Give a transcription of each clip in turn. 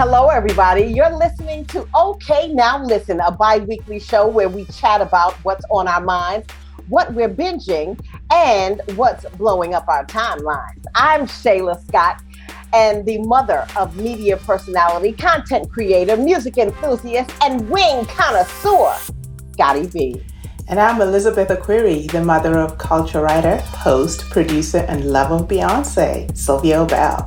Hello, everybody. You're listening to Okay Now Listen, a bi-weekly show where we chat about what's on our minds, what we're binging, and what's blowing up our timelines. I'm Shayla Scott, and the mother of media personality, content creator, music enthusiast, and wing connoisseur, Scotty B. And I'm Elizabeth Aquiri, the mother of culture writer, host, producer, and love of Beyonce, Sylvia Bell.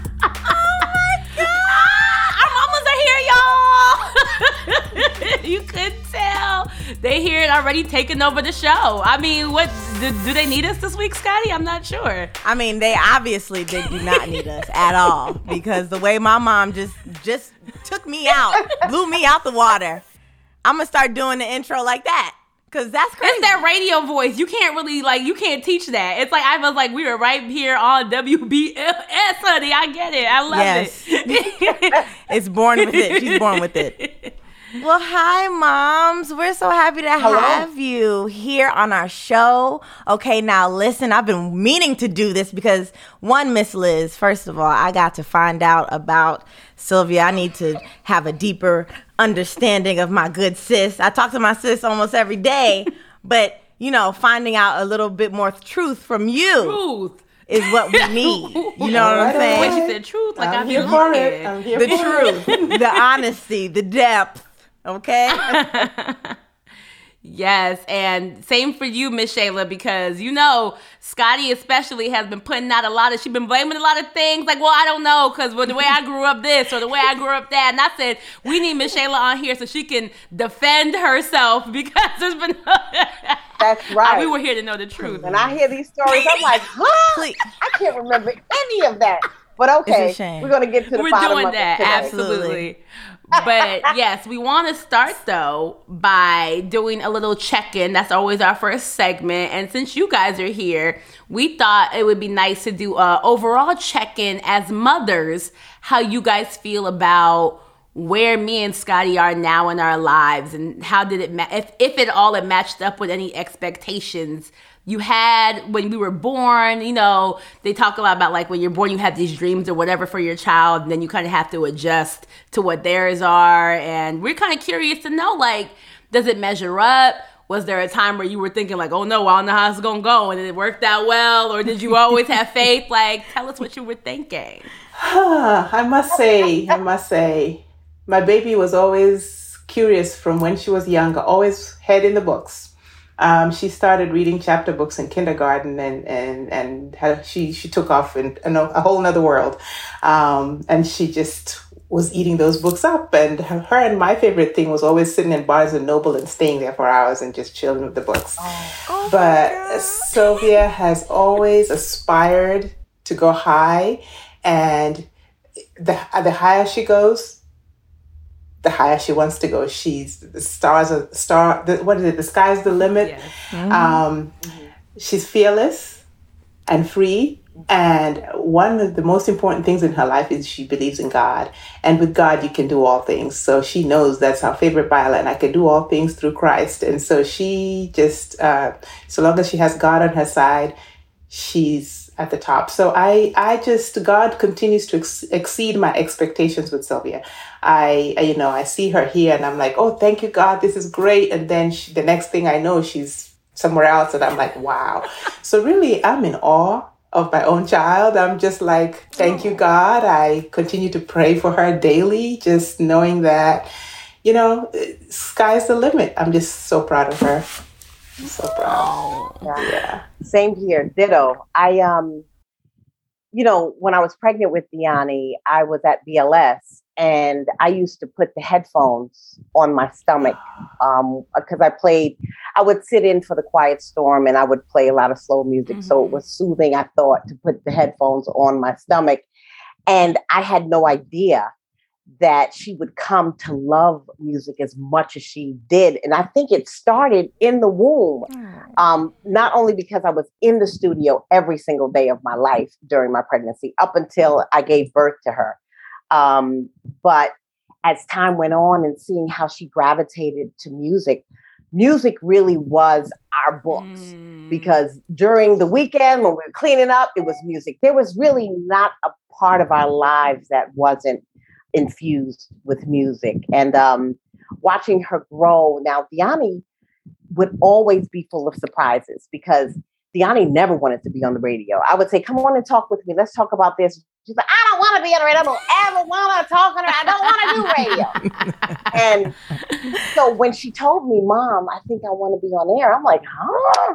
You couldn't tell. They here and already taking over the show. I mean, what do they need us this week, Scotty? I'm not sure. I mean, they do not need us at all, because the way my mom just took me out, blew me out the water. I'm gonna start doing the intro like that, because that's crazy. It's that radio voice. You can't really, you can't teach that. It's like, I was like, we were right here on WBLS, honey. I get it. I love it. It's born with it. She's born with it. Well, hi, moms. We're so happy to have you here on our show. Okay, now listen, I've been meaning to do this because, one, Miss Liz, first of all, I got to find out about Sylvia. I need to have a deeper understanding of my good sis. I talk to my sis almost every day, but, finding out a little bit more truth from you. Is what we need. You know what I'm saying? When she said truth, like I'm here for it. I'm here for it. The truth, the honesty, the depth. Okay. Yes, and same for you, Miss Shayla, because Scotty especially has been putting out she's been blaming a lot of things, like, well, I don't know, because the way I grew up this or the way I grew up that, and I said, we need Miss Shayla on here so she can defend herself, because there's been... That's right. We were here to know the truth. When I hear these stories, I'm like, huh? I can't remember any of that. But okay, we're going to get to the bottom of it. We're doing that, absolutely. But yes, we want to start though by doing a little check-in. That's always our first segment. And since you guys are here, we thought it would be nice to do a overall check-in as mothers, how you guys feel about where me and Scotty are now in our lives, and how did it if it all matched up with any expectations you had when we were born. They talk a lot about like when you're born, you have these dreams or whatever for your child, and then you kind of have to adjust to what theirs are. And we're kind of curious to know, like, does it measure up? Was there a time where you were thinking like, oh no, I don't know how it's going to go, and it worked out well? Or did you always have faith? Like, tell us what you were thinking. I must say, my baby was always curious from when she was younger, always head in the books. She started reading chapter books in kindergarten, and she took off in a whole nother world. And she just was eating those books up. And her and my favorite thing was always sitting in Barnes and Noble and staying there for hours and just chilling with the books. But Sylvia has always aspired to go high, and the higher she goes, the higher she wants to go. She's the the sky's the limit. Yes. Mm-hmm. She's fearless and free. And one of the most important things in her life is she believes in God. And with God, you can do all things. So she knows that's her favorite Bible, I can do all things through Christ. And so she just, so long as she has God on her side, she's at the top. So God continues to exceed my expectations with Sylvia. I see her here and I'm like, oh, thank you, God, this is great. And then the next thing I know, she's somewhere else. And I'm like, wow. So really, I'm in awe of my own child. I'm just like, thank you, God. I continue to pray for her daily, just knowing that, sky's the limit. I'm just so proud of her. I'm so proud. Yeah. Same here. Ditto. When I was pregnant with Deani, I was at BLS, and I used to put the headphones on my stomach because I would sit in for the Quiet Storm, and I would play a lot of slow music. Mm-hmm. So it was soothing, I thought, to put the headphones on my stomach. And I had no idea that she would come to love music as much as she did. And I think it started in the womb, not only because I was in the studio every single day of my life during my pregnancy, up until I gave birth to her. But as time went on and seeing how she gravitated to music really was our books. Because during the weekend when we were cleaning up, it was music. There was really not a part of our lives that wasn't infused with music. And watching her grow. Now, Deani would always be full of surprises because Deani never wanted to be on the radio. I would say, come on and talk with me. Let's talk about this. She's like, I don't want to be on the radio. I don't ever want to talk on it. I don't want to do radio. And so when she told me, Mom, I think I want to be on air, I'm like, huh?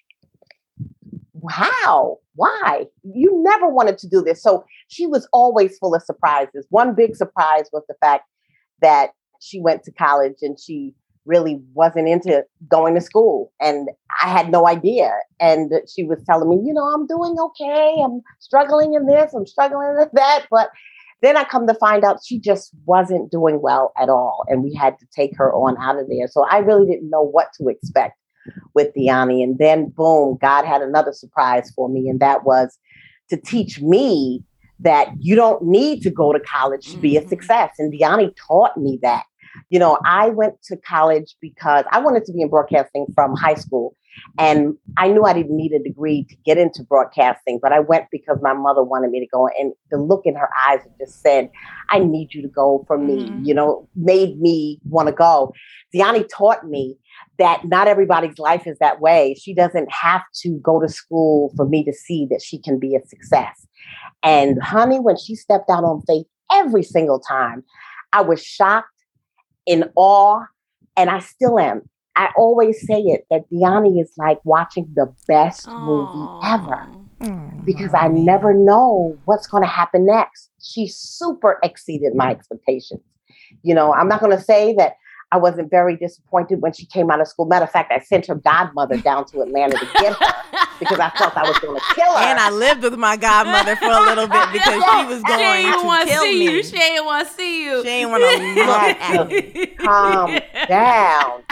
How? Why? You never wanted to do this. So she was always full of surprises. One big surprise was the fact that she went to college and she really wasn't into going to school. And I had no idea. And she was telling me, you know, I'm doing okay. I'm struggling in this. I'm struggling in that. But then I come to find out she just wasn't doing well at all. And we had to take her on out of there. So I really didn't know what to expect with Deani. And then boom, God had another surprise for me. And that was to teach me that you don't need to go to college to be a success. And Deani taught me that. You know, I went to college because I wanted to be in broadcasting from high school. And I knew I didn't need a degree to get into broadcasting, but I went because my mother wanted me to go. And the look in her eyes just said, I need you to go for me, you know, made me want to go. Deani taught me that not everybody's life is that way. She doesn't have to go to school for me to see that she can be a success. And honey, when she stepped out on faith every single time, I was shocked, in awe, and I still am. I always say it, that Deani is like watching the best movie ever because I never know what's going to happen next. She super exceeded my expectations. You know, I'm not going to say that I wasn't very disappointed when she came out of school. Matter of fact, I sent her godmother down to Atlanta to get her because I felt I was going to kill her. And I lived with my godmother for a little bit because she was going to kill me. She ain't want to see you. She ain't want to look at me. Calm down.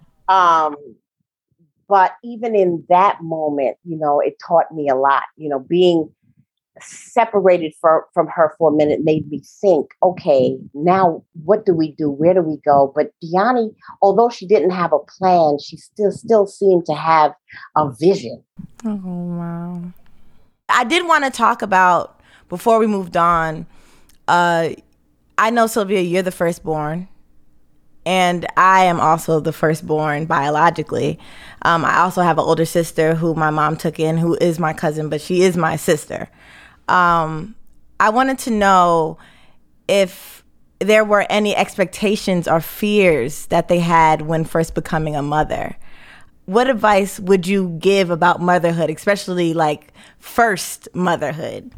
But even in that moment, you know, it taught me a lot. You know, being separated from her for a minute made me think, okay, now what do we do? Where do we go? But Deani, although she didn't have a plan, she still seemed to have a vision. Oh, wow. I did want to talk about, before we moved on, I know, Sylvia, you're the firstborn. And I am also the firstborn biologically. I also have an older sister who my mom took in, who is my cousin, but she is my sister. I wanted to know if there were any expectations or fears that they had when first becoming a mother. What advice would you give about motherhood, especially like first motherhood?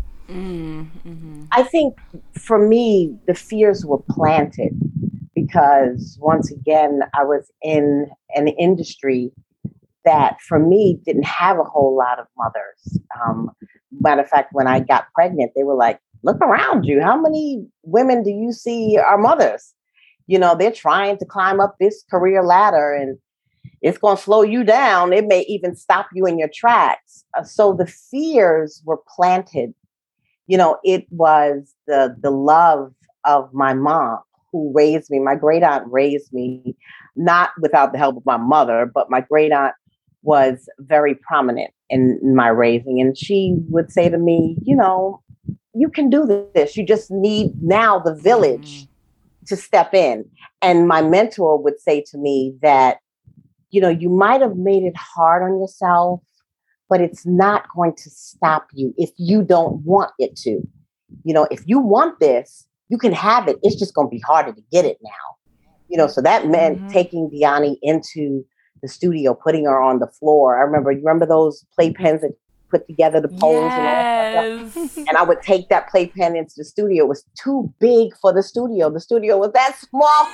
I think for me, the fears were planted because once again, I was in an industry that for me didn't have a whole lot of mothers. Matter of fact, when I got pregnant, they were like, look around you. How many women do you see are mothers? You know, they're trying to climb up this career ladder and it's going to slow you down. It may even stop you in your tracks. So the fears were planted. You know, it was the love of my mom who raised me. My great aunt raised me, not without the help of my mother, but my great aunt was very prominent in my raising. And she would say to me, you know, you can do this. You just need now the village to step in. And my mentor would say to me that, you know, you might have made it hard on yourself, but it's not going to stop you if you don't want it to. You know, if you want this, you can have it. It's just going to be harder to get it now. You know, so that meant taking Deani into the studio, putting her on the floor. You remember those playpens that put together the poles and all that stuff? And I would take that playpen into the studio. It was too big for the studio. The studio was that small.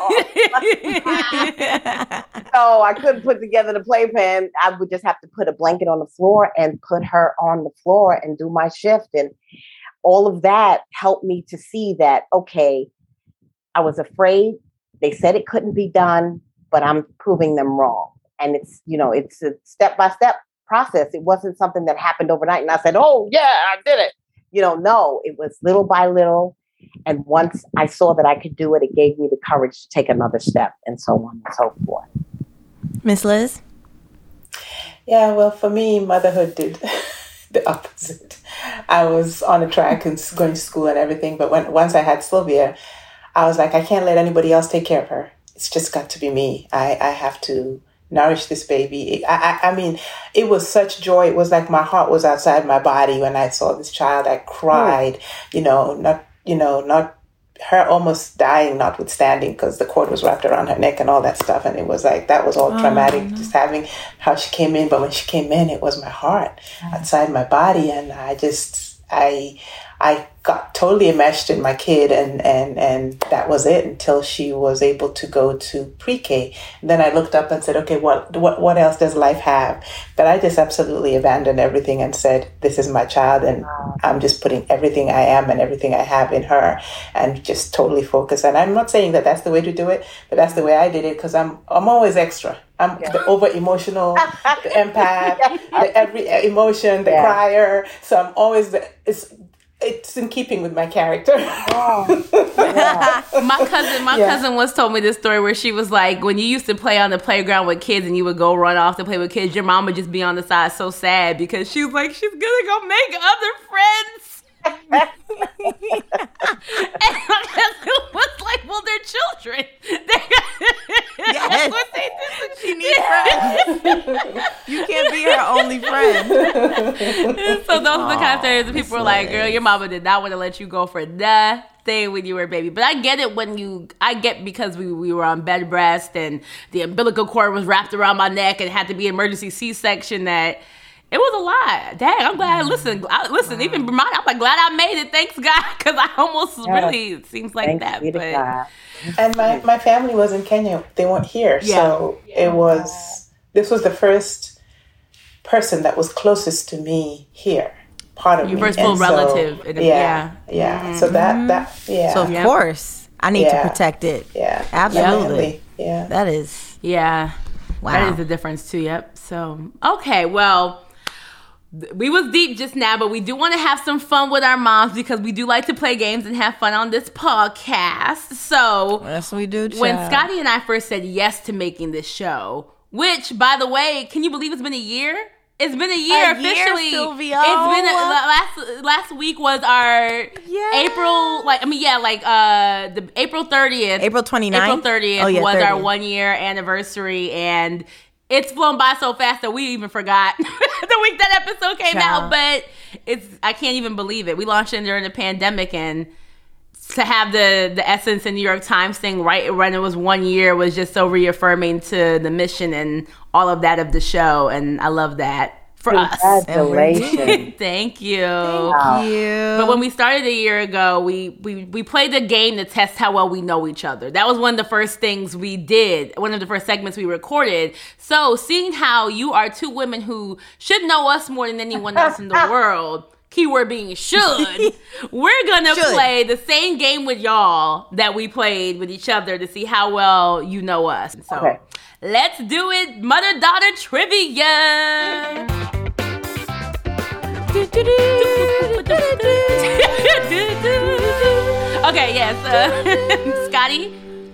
So I couldn't put together the playpen. I would just have to put a blanket on the floor and put her on the floor and do my shift. And all of that helped me to see that, okay, I was afraid. They said it couldn't be done, but I'm proving them wrong. And it's, you know, it's a step-by-step process. It wasn't something that happened overnight. And I said, oh, yeah, I did it. You know, no, it was little by little. And once I saw that I could do it, it gave me the courage to take another step and so on and so forth. Miss Liz? Yeah, well, for me, motherhood did the opposite. I was on a track and going to school and everything. But once I had Sylvia, I was like, I can't let anybody else take care of her. It's just got to be me. I have to nourish this baby. I mean, it was such joy. It was like my heart was outside my body when I saw this child. I cried, not her almost dying notwithstanding, because the cord was wrapped around her neck and all that stuff. And it was like, that was all traumatic, just having how she came in. But when she came in, it was my heart outside my body. And I got totally enmeshed in my kid, and that was it until she was able to go to pre-K. And then I looked up and said, okay, what else does life have? But I just absolutely abandoned everything and said, this is my child, and I'm just putting everything I am and everything I have in her, and just totally focus. And I'm not saying that that's the way to do it, but that's the way I did it, because I'm always extra. I'm the over-emotional, the empath, the every emotion, the crier. So I'm always it's in keeping with my character. My cousin once told me this story where she was like, when you used to play on the playground with kids and you would go run off to play with kids, your mom would just be on the side so sad because she was like, she's gonna go make other friends. And my cousin was like, well, they're children. That's what they do. She needs friends. You can't be her only friend. So those are the kind of stories that people are like, girl, your mama did not want to let you go for nothing when you were a baby. But I get it because we were on bed rest and the umbilical cord was wrapped around my neck and it had to be an emergency C-section, that it was a lot. Dang, I'm glad. Listen, even Vermont, I'm like, glad I made it. Thanks, God, because I almost really, it seems like that. But and my family was in Kenya. They weren't here. Yeah. So this was the first person that was closest to me here. Part of your first full relative. Yeah. Mm-hmm. So that. So of course, I need to protect it. Yeah. Absolutely. Yeah. That is. Yeah. Wow. That is the difference too. Yep. So, okay. Well, we was deep just now, but we do want to have some fun with our moms because we do like to play games and have fun on this podcast. So yes, we do. When Scotty and I first said yes to making this show, which, by the way, can you believe it's been a year? It's been a year officially. Sylvia. It's been last week was our April, the April 30th. April 29th. April 30th was 30th. our 1 year anniversary, and it's flown by so fast that we even forgot the week that episode came out. But I can't even believe it. We launched it during the pandemic, and to have the Essence and New York Times thing right when it was 1 year was just so reaffirming to the mission and all of that of the show. And I love that for us. Congratulations. Thank you. Thank you. But when we started a year ago, we played a game to test how well we know each other. That was one of the first things we did, one of the first segments we recorded. So seeing how you are two women who should know us more than anyone else in the world, keyword being should, we're gonna play the same game with y'all that we played with each other to see how well you know us. So let's do it, mother-daughter trivia. Okay, yes, Scotty.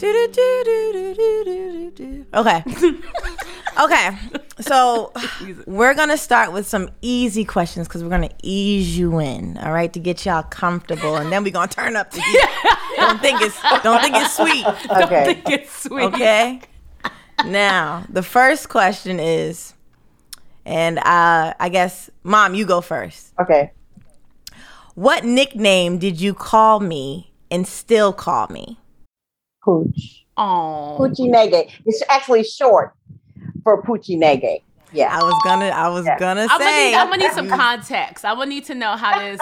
Okay, so we're going to start with some easy questions because we're going to ease you in, all right, to get y'all comfortable, and then we're going to turn up the heat. Don't think it's sweet. Okay. Don't think it's sweet. Okay? Now, the first question is, and I guess, Mom, you go first. Okay. What nickname did you call me and still call me? Pooch. Oh. Poochie Nege. It's actually short for Poochie Nege. Yeah. I was gonna say. I'm gonna need some context. I'm gonna need to know how this.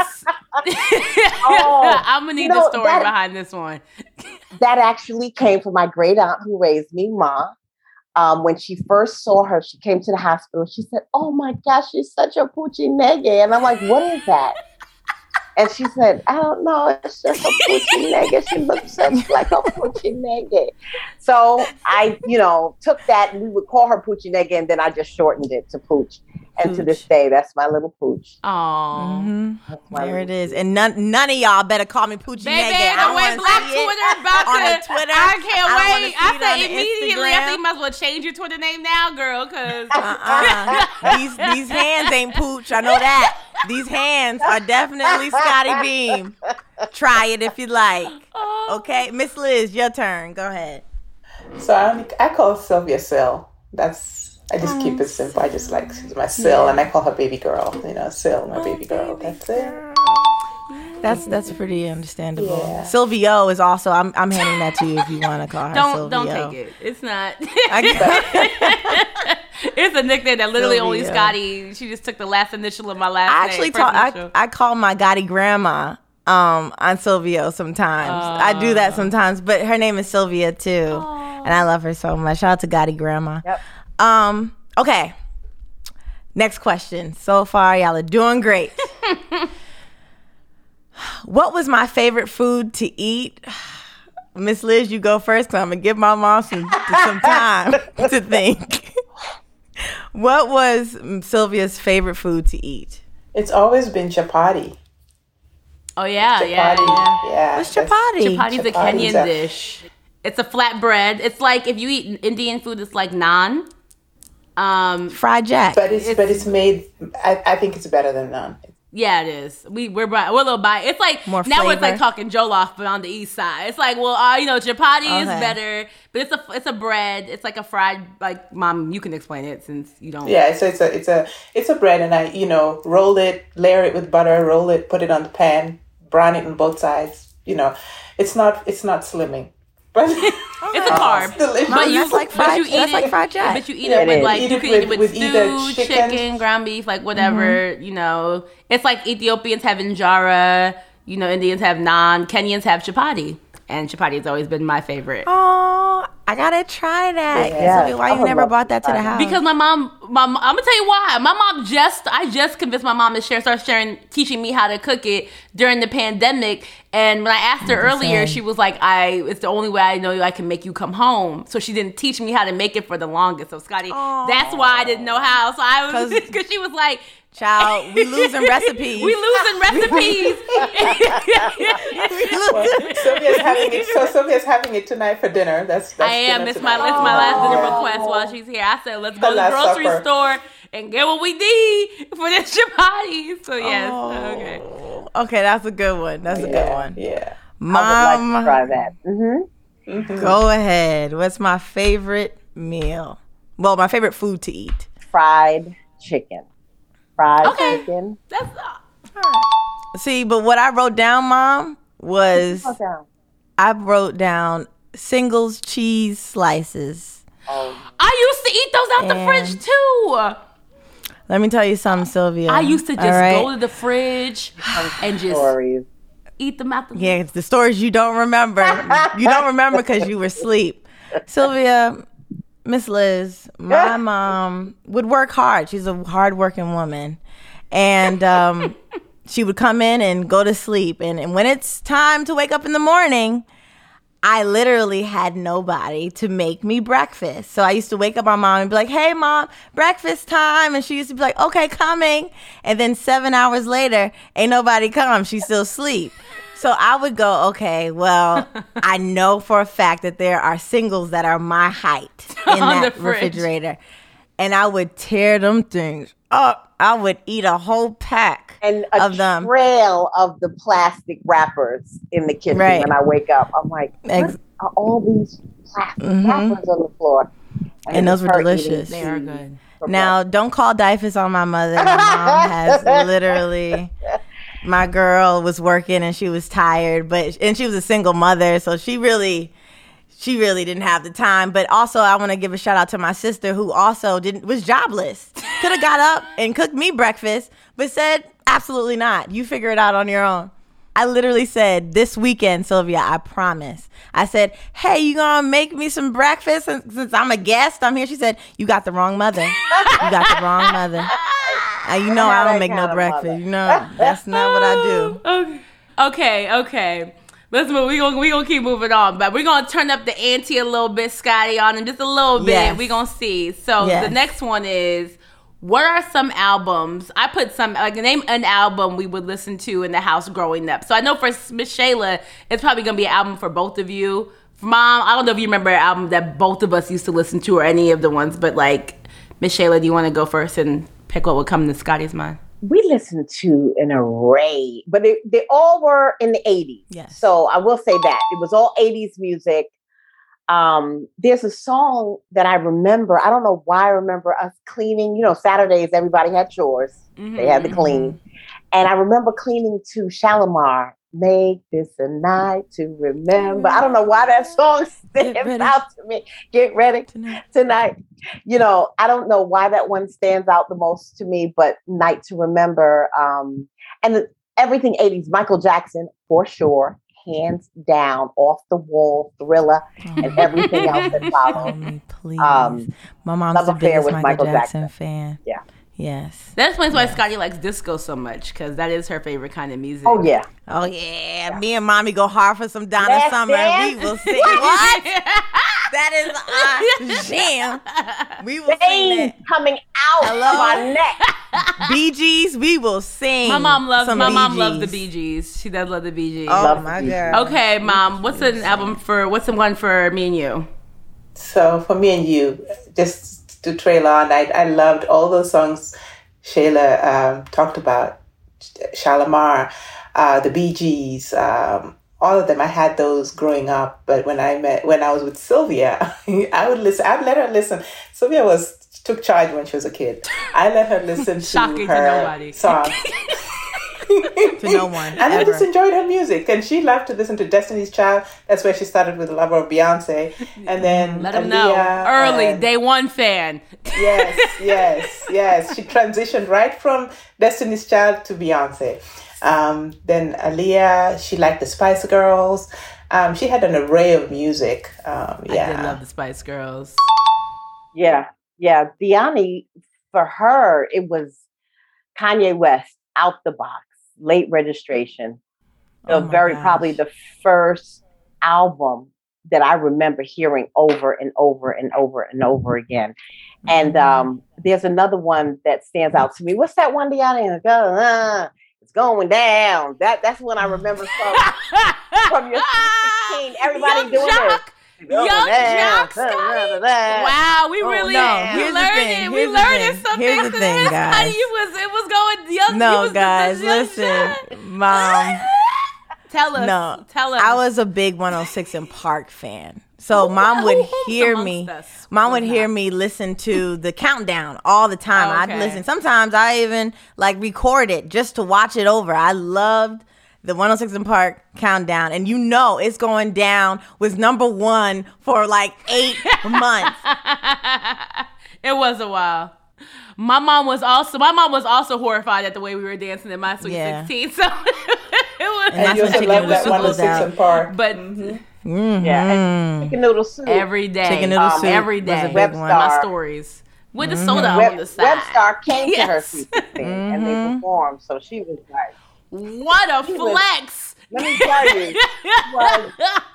I'm gonna need the story behind this one. That actually came from my great aunt who raised me, Ma. When she first saw her, she came to the hospital. She said, "Oh my gosh, she's such a Poochie Nege," and I'm like, "What is that?" And she said, "I don't know. It's just a Poochie Nege. She looks just like a Poochie Nege." So I, took that, and we would call her Poochie Nege, and then I just shortened it to Pooch. And to this day, that's my little Pooch. Oh, there it is. And none of y'all better call me Poochie Nege. Baby, the way Black Twitter about to. Twitter, I can't wait. I said immediately, I think you might as well change your Twitter name now, girl, because these hands ain't Pooch. I know that. These hands are definitely Scotty Beam. Try it if you like. Oh Okay, Miss Liz, your turn. Go ahead. So I call Sylvia Sil. I just keep it simple. I just like my Sil, and I call her baby girl. Sil, my baby girl. That's it. That's pretty understandable. Yeah. Silvio is also. I'm handing that to you if you want to call her. Don't Silvio. take it. It's not. It's a nickname that literally only Sylvia. Scotty. She just took the last initial of my last I name. actually first I call my Gotti grandma on Silvio sometimes. I do that sometimes, but her name is Sylvia too, and I love her so much. Shout out to Gotti grandma. Yep. Okay. Next question. So far, y'all are doing great. What was my favorite food to eat? Miss Liz, you go first, because I'm going to give my mom some time to think. What was Sylvia's favorite food to eat? It's always been chapati. Oh yeah, Chapati. yeah. What's chapati? Chapati's a Chapati's Kenyan dish. It's a flatbread. It's like if you eat Indian food, it's like naan. Fried jack. But it's made. I think it's better than naan. Yeah, it is. We're a little biased. It's like More now it's flavor. like talking jollof, but on the east side. It's like chapati is better, but it's a bread. It's like a fried. Like mom, you can explain it since you don't. Yeah, so it's a bread, and I roll it, layer it with butter, roll it, put it on the pan, brown it on both sides. It's not slimming, but It's a carb. it's delicious. Mom, that's like fried jack. But you eat it with like Eat you it can eat it with with either stew, chicken. chicken, ground beef, like whatever. It's like Ethiopians have injera. Indians have naan. Kenyans have chapati, and chapati has always been my favorite. Oh, I gotta try that. Yeah. Sylvia, why I you would never love brought that to to the try house? Because my mom, I'm gonna tell you why. I just convinced my mom to start teaching me how to cook it during the pandemic. And when I asked her earlier, she was like, it's the only way I know I can make you come home. So she didn't teach me how to make it for the longest. So Scotty, that's why I didn't know how. So I was, because she was like, child, we losing recipes. we losing recipes. Sylvia's having it tonight for dinner. That's I am. dinner It's tonight. my last dinner request while she's here. I said, let's go to the Last grocery supper. store and get what we need for the chapati. So yes, okay. Okay, that's a good one. That's a good one. Yeah. I would like to Mom, try that. go ahead. What's my favorite meal? Well, my favorite food to eat. Fried chicken. Fried Okay. chicken. That's See, but what I wrote down, Mom, was Okay. I wrote down singles cheese slices. I used to eat those out the And- fridge too. Let me tell you something, Sylvia. I used to just All right? go to the fridge and just Stories. eat them out the Yeah, it's the stories you don't remember. You don't remember because you were asleep. Sylvia, Miss Liz, my mom would work hard. She's a hardworking woman. And she would come in and go to sleep. And when it's time to wake up in the morning, I literally had nobody to make me breakfast. So I used to wake up my mom and be like, hey, Mom, breakfast time. And she used to be like, okay, coming. And then 7 hours later, ain't nobody come. She's still asleep. So I would go, okay, well, I know for a fact that there are singles that are my height in On that the fridge. refrigerator. And I would tear them things up. I would eat a whole pack And a of them. trail of the plastic wrappers in the kitchen Right. when I wake up. I'm like, what are all these plastic wrappers on the floor? And those were it's her eating delicious. They are good. for Now, don't call DIFUS on my mother. My mom has literally, my girl was working and she was tired, and she was a single mother, so she really didn't have the time. But also, I want to give a shout out to my sister who also was jobless. Could have got up and cooked me breakfast, but said, absolutely not. You figure it out on your own. I literally said, this weekend, Sylvia, I promise. I said, hey, you gonna make me some breakfast since I'm a guest? I'm here. She said, you got the wrong mother. You got the wrong mother. You know I don't make no breakfast. You know, that's not what I do. Okay. Let's move. We gonna keep moving on, but we're gonna turn up the ante a little bit, Scotty, on him just a little bit. Yes. We gonna see. So Yes. the next one is, what are some albums? I put some, like, name an album we would listen to in the house growing up. So I know for Miss Shayla, it's probably gonna be an album for both of you. For Mom, I don't know if you remember an album that both of us used to listen to or any of the ones, but like, Miss Shayla, do you want to go first and pick what would come to Scotty's mind? we listened to an array, but they all were in the 80s. Yes. So I will say that. It was all 80s music. There's a song that I remember. I don't know why I remember us cleaning. You know, Saturdays, everybody had chores. They had to clean. And I remember cleaning to Shalimar, Make This a Night to Remember. I don't know why that song stands out to me. Get ready tonight. You know, I don't know why that one stands out the most to me, but Night to Remember. And everything 80s, Michael Jackson, for sure. Hands down, Off the Wall, Thriller, and everything else that followed. Me, please. My mom's the biggest Michael Jackson fan. Yeah. Yes. That explains why Scotty likes disco so much, because that is her favorite kind of music. Oh, yeah. Oh, yeah. Me and Mommy go hard for some Donna Summer. We will sing. What? That is our jam. We will sing that. Coming out of our neck. Bee Gees, we will sing. My mom loves the Bee Bee Gees. She does love the Bee Gees. Oh, my God. Okay, Mom, what's the one for me and you? So for me and you, just to trail on, I loved all those songs Shayla talked about. Shalimar, the Bee Gees, all of them. I had those growing up, but when I was with Sylvia, I would listen. I'd let her listen. Sylvia took charge when she was a kid. I let her listen to her songs. To no one. And I just enjoyed her music. And she loved to listen to Destiny's Child. That's where she started with the lover of Beyonce. And then let them know. Early, day one fan. Yes. She transitioned right from Destiny's Child to Beyonce. Then Aaliyah, she liked the Spice Girls. She had an array of music. I did love the Spice Girls. Yeah. Diani, for her, it was Kanye West, Out the Box. Late Registration. Probably the first album that I remember hearing over and over and over and over again. And there's another one that stands out to me. What's that one, Deanna? It's going down. That's when I remember from your 16. Everybody doing it. Young Jock, wow, we really we learning something. Here's the thing, guys. It was going young. No, guys, listen, Mom. Tell us. I was a big 106 and Park fan. So Mom would hear me. Mom would hear me listen to the countdown all the time. I'd listen. Sometimes I even record it just to watch it over. I loved the 106 and Park countdown, and it's going down, was number one for 8 months. It was a while. My mom was also horrified at the way we were dancing in my Sweet 16. So it was. And you also love that 106 and Park. But and chicken noodle soup every day. Chicken noodle soup every day. Was a big one. My stories with the soda on the side. Webstar came to her Sweet 16 and they performed, so she was like, what a flex! Let me tell you, she was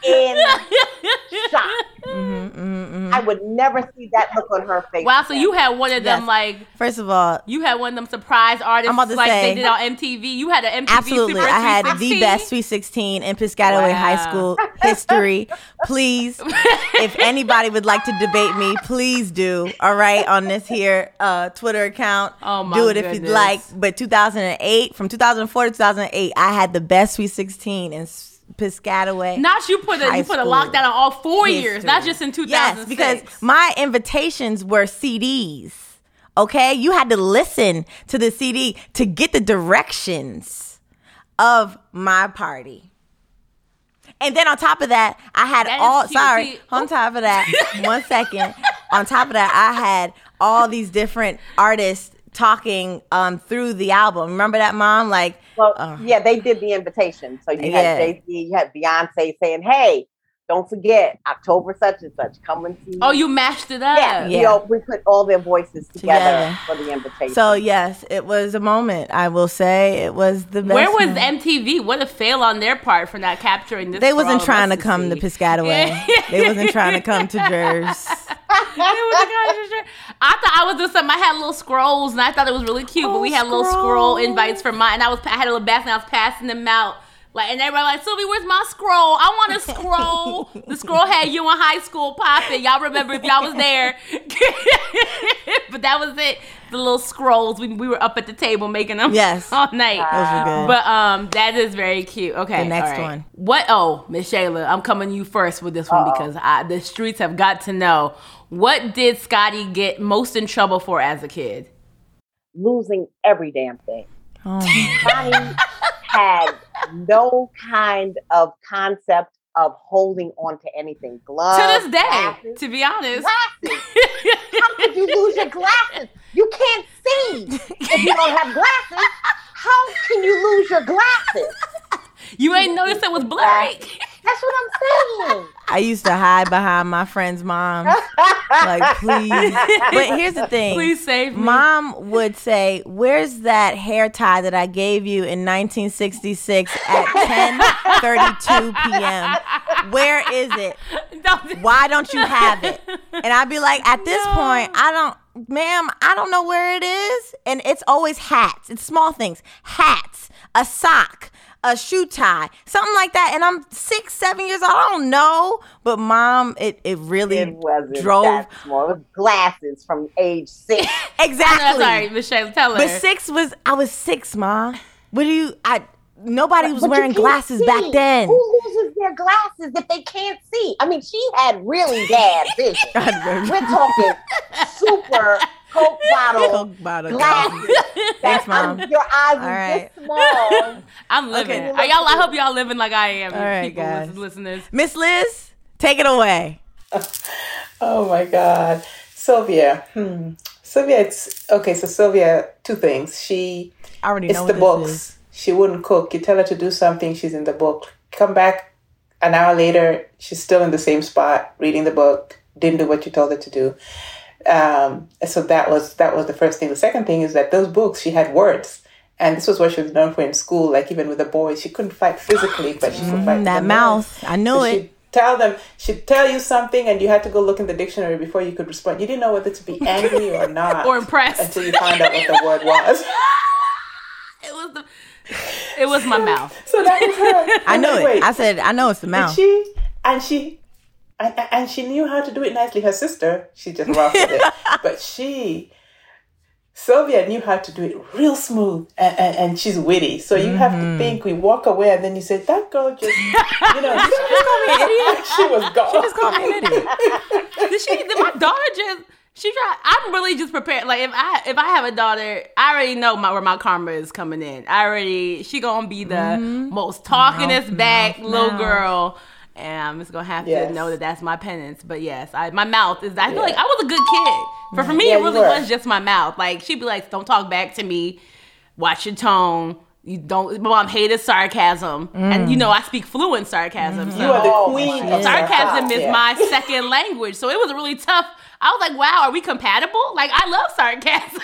in shock. I would never see that look on her face. Wow, so you had one of them First of all, you had one of them surprise artists they did on MTV. You had an MTV absolutely. Super I had 316? the best Sweet 16 in Piscataway High School history. Please, if anybody would like to debate me, please do. All right, on this here Twitter account. Oh my do it if you'd like. But 2008, from 2004 to 2008, I had the best Sweet 16 in Piscataway. Not you put a lockdown on all 4 years, not just in 2006. Yes, because my invitations were CDs. Okay, you had to listen to the CD to get the directions of my party. And then on top of that, I had on top of that, 1 second. On top of that, I had all these different artists talking through the album. Remember that, Mom? They did the invitation. So you had Jay-Z, you had Beyonce saying, hey, don't forget, October such and such, come and see. Oh, you mashed it up. Yeah. We put all their voices together for the invitation. So, yes, it was a moment. I will say it was the best. Where was MTV? What a fail on their part for not capturing this. They wasn't trying to come to Piscataway. They wasn't trying to come to Jersey. I thought I was doing something. I had little scrolls, and I thought it was really cute. But we had little scroll invites for mine. And I had a little basket, and I was passing them out Like, and everybody like, Sylvie, where's my scroll? I want a scroll. The scroll had you in high school popping. Y'all remember if y'all was there. But that was it. The little scrolls. We were up at the table making them all night. Those were good. But that is very cute. Okay. The next one. What? Oh, Miss Shayla, I'm coming to you first with this one because the streets have got to know. What did Scotty get most in trouble for as a kid? Losing every damn thing. Oh. Scotty had no kind of concept of holding on to anything. Gloves, To this day, glasses, to be honest. glasses. How could you lose your glasses? You can't see if you don't have glasses. How can you lose your glasses? You ain't noticed it was blurry. That's what I'm saying. I used to hide behind my friend's mom. Like, please. But here's the thing. Please save me. Mom would say, where's that hair tie that I gave you in 1966 at 10:32 p.m.? Where is it? Why don't you have it? And I'd be like, at this point, ma'am, I don't know where it is. And it's always hats. It's small things. Hats, a sock, a shoe tie, something like that. And I'm 6, 7 years old. I don't know. But Mom, it really wasn't drove. that small. It was glasses from age 6. Exactly. I'm sorry, Michelle, tell her. But I was 6, Mom. Nobody was But you wearing can't glasses see. back then. Who loses their glasses if they can't see? I mean, she had really bad vision. We're talking super Coke bottle glasses. Thanks, Mom. Your eyes All are right. this small. I'm living. Okay. I hope y'all living like I am. All right, people, guys. listeners. Miss Liz, take it away. Oh my God. Sylvia. Sylvia, so Sylvia, two things. I already know It's the what this books. is. She wouldn't cook. You tell her to do something, she's in the book. Come back an hour later, she's still in the same spot, reading the book, didn't do what you told her to do. So that was the first thing. The second thing is that those books, she had words. And this was what she was known for in school. Like even with the boys, she couldn't fight physically, but she could fight That with mouth. I knew it. She'd tell you something and you had to go look in the dictionary before you could respond. You didn't know whether to be angry or not. Or impressed. Until you find out what the word was. It was my mouth. So that was her. I knew Anyway, it. I said, I know it's the mouth. And she knew how to do it nicely. Her sister, she just ruffled it. But Sylvia knew how to do it real smooth and she's witty. So you have to think, we walk away and then you say, that girl just, she just called me an idiot. She was gone. She just called me an idiot. My daughter she tried. I'm really just prepared. Like if I have a daughter, I already know where my karma is coming in. She gonna be the most talkingest back little girl. And I'm just gonna have to know that that's my penance. But yes, my mouth is. I feel like I was a good kid. For me, it really was just my mouth. Like she'd be like, "Don't talk back to me. Watch your tone. You don't." Mom hated sarcasm, and I speak fluent sarcasm. So You are the queen of sarcasm is my second language. So it was really tough. I was like, "Wow, are we compatible?" Like I love sarcasm.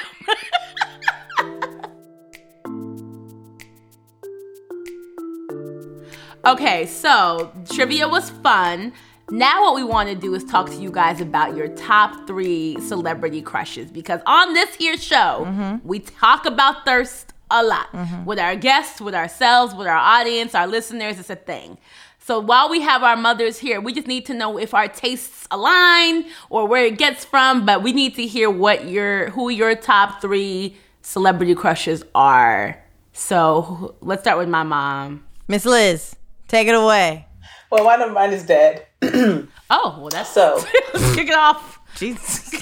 Okay, so trivia was fun. Now what we want to do is talk to you guys about your top 3 celebrity crushes. Because on this here show, we talk about thirst a lot. With our guests, with ourselves, with our audience, our listeners, it's a thing. So while we have our mothers here, we just need to know if our tastes align or where it gets from. But we need to hear who your top 3 celebrity crushes are. So let's start with my mom. Miss Liz, take it away. Well, one of mine is dead. Oh, well, that's So. let's kick it off. Jesus.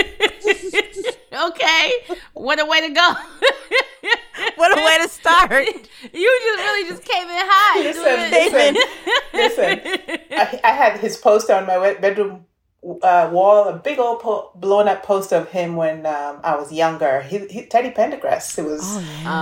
Okay, what a way to go. What a way to start. You really came in high. Listen. I had his poster on my bedroom wall, a big old blown up poster of him when I was younger. Teddy Pendergrass. It was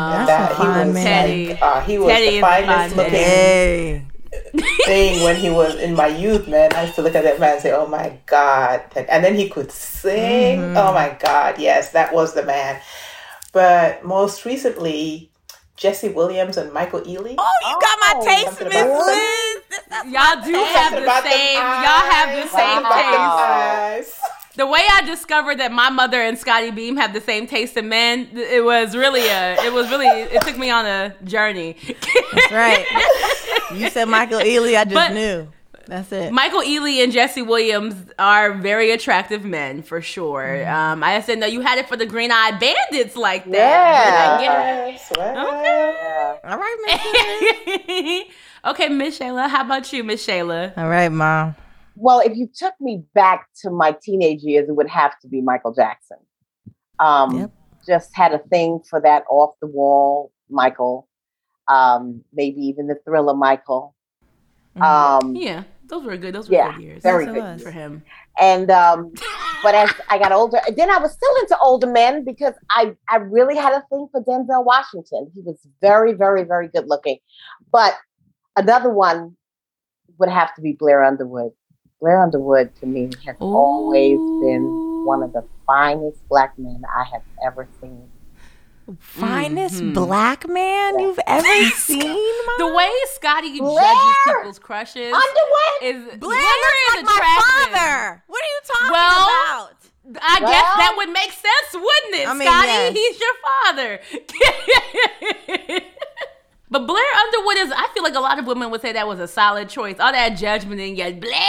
he was the finest looking thing when he was in my youth, man. I used to look at that man and say, oh my God. And then he could sing. Oh my God. Yes, that was the man. But most recently, Jesse Williams and Michael Ealy. Oh, you got my taste, Miss Liz. Y'all do have the same. Y'all have the same taste. The way I discovered that my mother and Scotty Beam have the same taste in men, it took me on a journey. That's right. You said Michael Ealy, I just knew. That's it. Michael Ealy and Jesse Williams are very attractive men, for sure. I said, no, you had it for the green-eyed bandits like that. Yes. Okay. All right, Miss. Okay, Miss Shayla. How about you, Miss Shayla? All right, Mom. Well, if you took me back to my teenage years, it would have to be Michael Jackson. Just had a thing for that off-the-wall Michael. Maybe even the Thriller Michael. Yeah. Those were good. Those were good years. Very good for him. And but as I got older, then I was still into older men because I really had a thing for Denzel Washington. He was very, very, very good looking. But another one would have to be Blair Underwood. Blair Underwood to me has always been one of the finest black men I have ever seen. Finest black man you've ever seen, Mom? The way Scotty judges people's crushes is Blair is like my father. What are you talking about? I guess that would make sense, wouldn't it, Scotty? Yes. He's your father. But Blair Underwood I feel like a lot of women would say that was a solid choice. All that judgment and yet Blair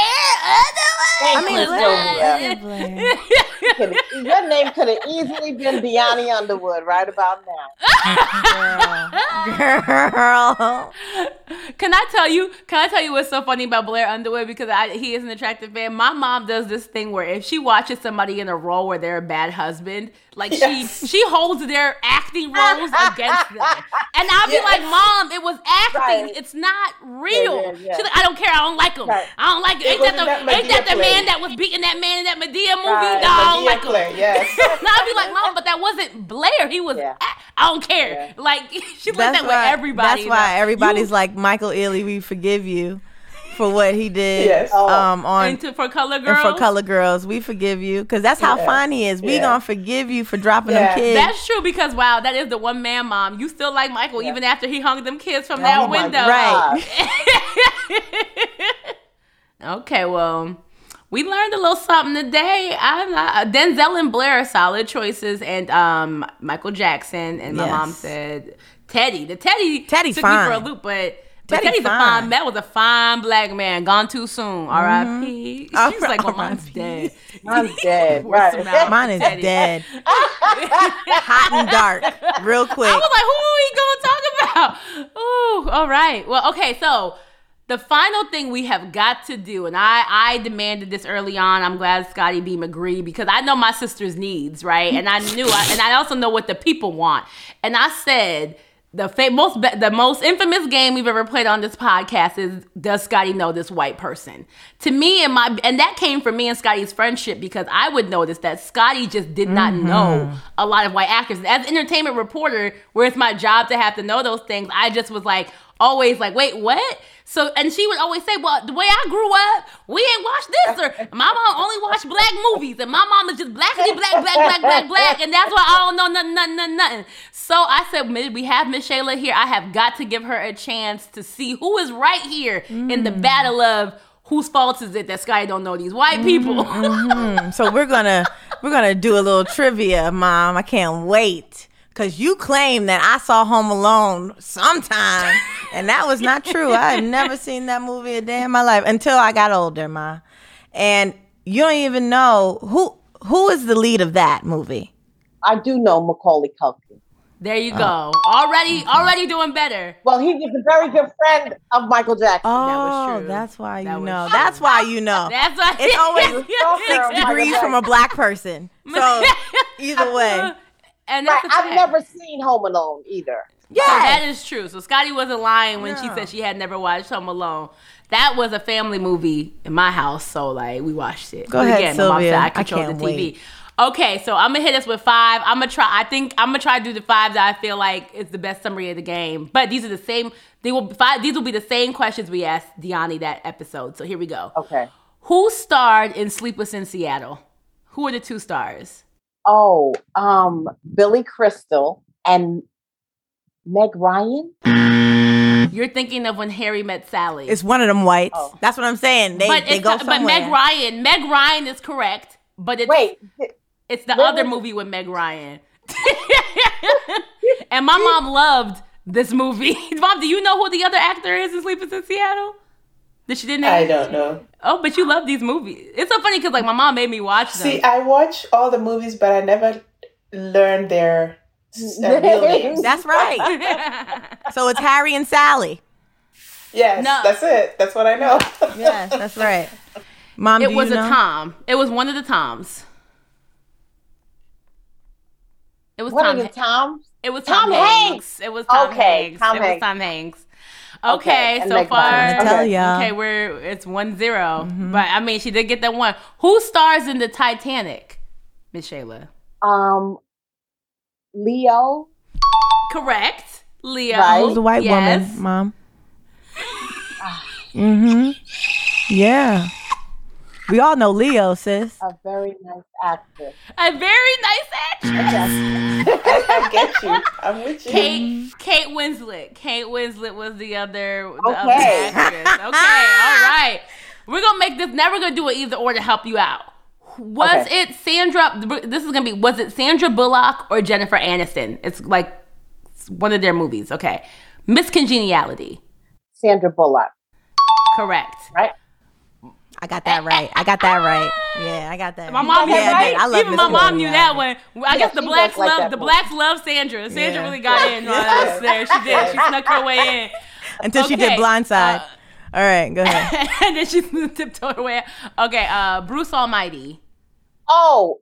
Underwood. Blair. Your name could have easily been Deani Underwood right about now. Girl. Can I tell you what's so funny about Blair Underwood? Because he is an attractive man. My mom does this thing where if she watches somebody in a role where they're a bad husband, like she holds their acting roles against them. And I'll be like, Mom, it was acting. Right. It's not real. Yeah. She's like, I don't care. I don't like him. Right. I don't like it. Ain't that the man that was beating that man in that Madea movie? Right. No, I don't like him. Yes. No, I'll be like, Mom, but that wasn't Blair. He was, I don't care. Yeah. Like, she's like that with everybody. That's why everybody's like, Michael Ealy, we forgive you for what he did. Yes. For Color Girls. And for Color Girls, we forgive you because that's how fine he is. We gonna forgive you for dropping them kids. That's true because that is the one man, Mom. You still like Michael even after he hung them kids from that window, right? Okay, well, we learned a little something today. Denzel and Blair are solid choices, and Michael Jackson. And my mom said Teddy. Teddy's took fine. me for a loop, but Teddy's fine. That was a fine black man. Gone too soon. R.I.P. She's like, well, mine's dead. Mine's dead. Right. Mine is dead. Hot and dark. Real quick. I was like, who are we going to talk about? Ooh, all right. Well, okay, so the final thing we have got to do, and I demanded this early on. I'm glad Scotty Beam agreed because I know my sister's needs, right? And I also know what the people want. And I said, the most infamous game we've ever played on this podcast is, does Scotty know this white person? To me, and that came from me and Scotty's friendship because I would notice that Scotty just did not know a lot of white actors. As an entertainment reporter, where it's my job to have to know those things, I just was like, always like, wait, what? So, and she would always say, well, the way I grew up, we ain't watched this, or my mom only watched black movies, and my mom is just blackity black, and that's why I don't know nothing. So I said, we have Miss Shayla here. I have got to give her a chance to see who is right here in the battle of whose fault is it that Sky don't know these white people. So we're gonna do a little trivia, Mom. I can't wait. Because you claim that I saw Home Alone sometime, and that was not true. I had never seen that movie a day in my life until I got older, Ma. And you don't even know who is the lead of that movie. I do know Macaulay Culkin. There you go. Already doing better. Well, he was a very good friend of Michael Jackson. Oh, that was true. That's why you know. That's why you know. That's why it's always 6 degrees from a black person. So either way. And that's I've never seen Home Alone either. Yeah, so that is true. So Scotty wasn't lying when she said she had never watched Home Alone. That was a family movie in my house, so like we watched it. Go ahead, Sylvia. My mom said I control the TV. Wait. Okay, so I'm gonna hit us with 5. I'm gonna try to do the 5 that I feel like is the best summary of the game. But these are the same. These will be the same questions we asked Deani that episode. So here we go. Okay. Who starred in Sleepless in Seattle? Who are the 2 stars? Oh, Billy Crystal and Meg Ryan. You're thinking of When Harry Met Sally. It's one of them whites. Oh. That's what I'm saying. They go somewhere. But Meg Ryan is correct. but it's Wait, it's the other movie with Meg Ryan. And my mom loved this movie. Mom, do you know who the other actor is in Sleepless in Seattle? That she didn't know? I don't know. Oh, but you love these movies. It's so funny because like my mom made me watch them. See, I watch all the movies, but I never learned their real names. That's right. So it's Harry and Sally. Yes, No. that's it. That's what I know. Yes, that's right. Mom, It do was you a know? Tom. It was one of the Toms. It was What Tom. are the Toms? It was Tom Tom Hanks. Hanks. It was Tom Okay, Hanks. Tom It was Hanks. Tom Hanks. Okay, Okay, and so Meg far. Ryan. I'm gonna tell Okay. ya. Okay, it's 1-0. But I mean, she did get that one. Who stars in the Titanic? Miss Shayla. Leo. Correct. Leo. Right. Who's a white Yes. woman, Mom? Mm-hmm. Yeah. We all know Leo, sis. A very nice actress. A very nice actress. I get you. I'm with you. Kate Winslet. Kate Winslet was the other Okay. actress. Okay, all right. We're gonna make this. Now we're gonna do it either or to help you out. Was Okay. it Sandra? This is gonna be. Was it Sandra Bullock or Jennifer Aniston? It's like one of their movies. Okay, Miss Congeniality. Sandra Bullock. Correct. Right? I got that right. I got that right. Yeah, I got that. My mom knew got that that. right? I love Even Miss my mom knew that Congeniality. one. I Yeah, guess the she blacks does like love that the movie. blacks love Sandra. Sandra Yeah. really got in on us there. She did. She snuck her way in. Until she did Okay, Blindside. All right, go ahead. And then she tiptoed away. Okay, Bruce Almighty. Oh,